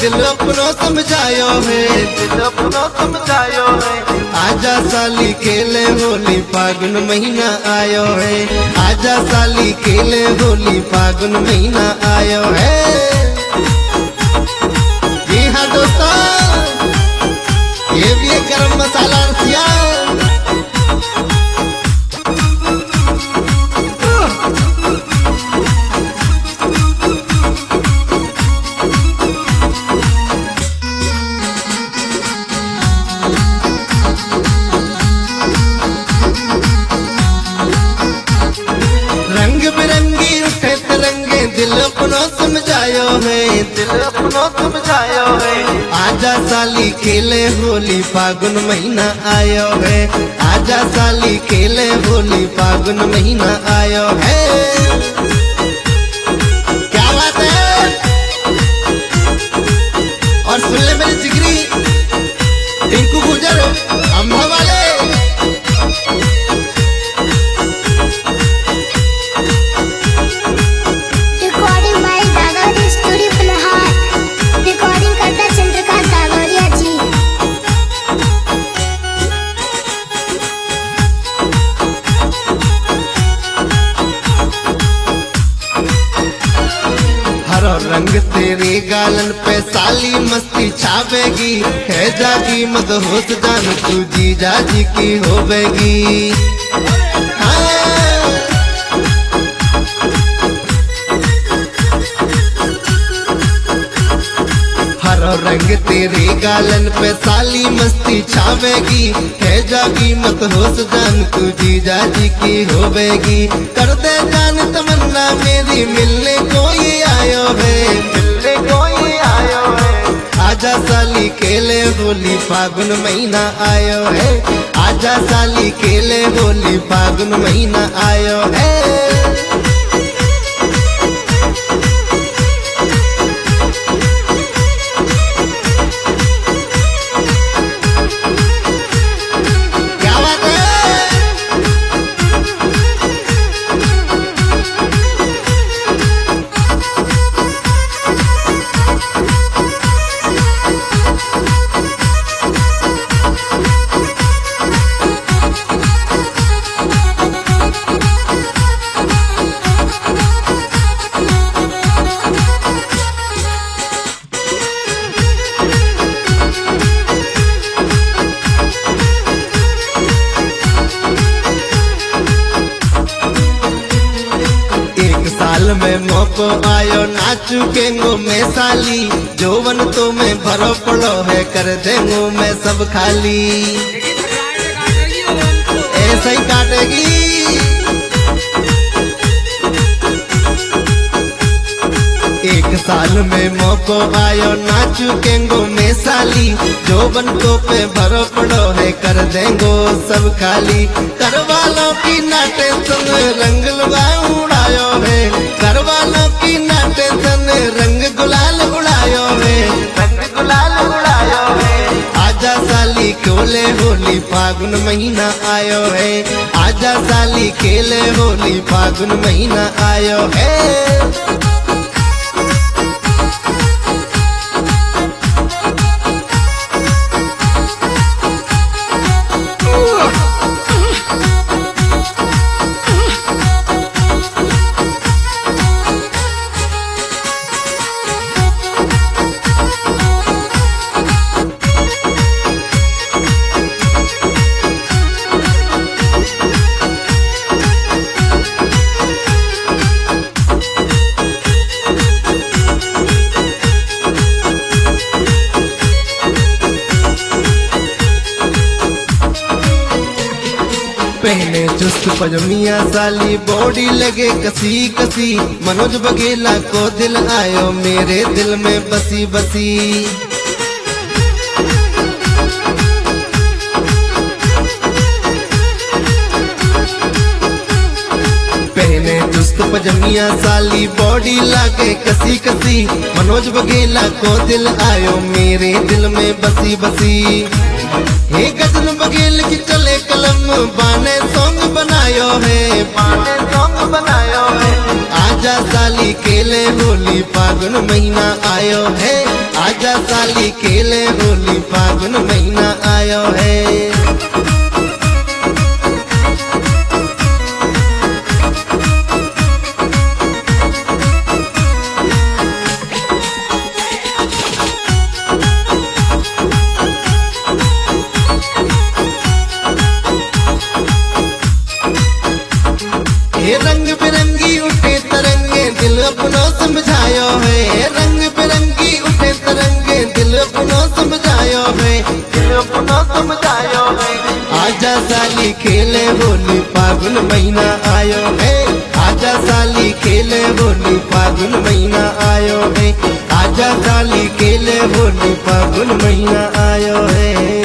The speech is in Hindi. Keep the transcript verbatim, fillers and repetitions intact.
दिल अपनो समझायो है, दिल अपनो समझायो है। आजा साली खेले होली फागुन महीना आयो है, आजा साली खेले होली फागुन महीना आयो है। जी हाँ दोस्तों, ये भी एक गरम मसाला रसिया। रंग बिरंगी उठे तिरंगे दिल अपनो समझायो है, दिल अपनो समझायो है। आजा साली खेले होली फागुन महीना आयो है, आजा साली खेले होली फागुन महीना आयो है। क्या बात है। और सुन ले मेरी जिगरी टिंकू गुजर अम्बा वाले, रंग तेरे गालन पे साली मस्ती छावेगी, है जागी मत होश जान तू जी जाजी की होवेगी। हाँ। हर रंग तेरे गालन पे साली मस्ती छावेगी, है जागी मत होश जान तू जी जाजी की होवेगी। कर दे जान तमन्ना मेरी मिलने कोई आयो है, मिलने कोई आयो है। आजा साली खेले होली फागुन महीना आयो है, आजा साली खेले होली फागुन महीना आयो है। में मौको आयो नाचू केंगो में साली, जोवन तो में भरो पड़ो है कर देंगो मैं सब खाली। ऐसा ही काटेगी। एक साल में मौको आयो नाचू केंगो में साली, जोवन तो पे भरो पड़ो है कर देंगो सब खाली। करवालों की नाटे सुन रंग लगा उड़ायो है, करवालों की नाटे सुन रंग गुलाल उड़ायो है, रंग गुलाल उड़ायो है। आजा साली खेले होली फागुन महीना आयो है, आजा साली खेले होली फागुन महीना आयो है। पहने चुस्त पजमिया साली बॉडी लगे कसी कसी, मनोज बघेला को दिल आयो मेरे दिल में बसी बसी। पहने चुस्त पजमिया साली बॉडी लागे कसी कसी, मनोज बघेला को दिल आयो मेरे दिल में बसी बसी। हे गजन बघेल की चले कलम बाने सॉन्ग बनायो है, बाने सॉन्ग बनायो है। आजा साली के खेले होली फागुन महीना आयो है। आजा साली खेले होली फागुन महीना आयो है। हे रंग बिरंगी उठे तरंगे दिल अपनो समझायो है। रंग बिरंगी उठे तरंगे दिल अपनो समझायो है। दिल अपनो समझायो है। आजा साली खेले होली फागुन महीना आयो है। आजा साली खेले होली फागुन महीना आयो है। आजा साली खेले होली फागुन महीना आयो है।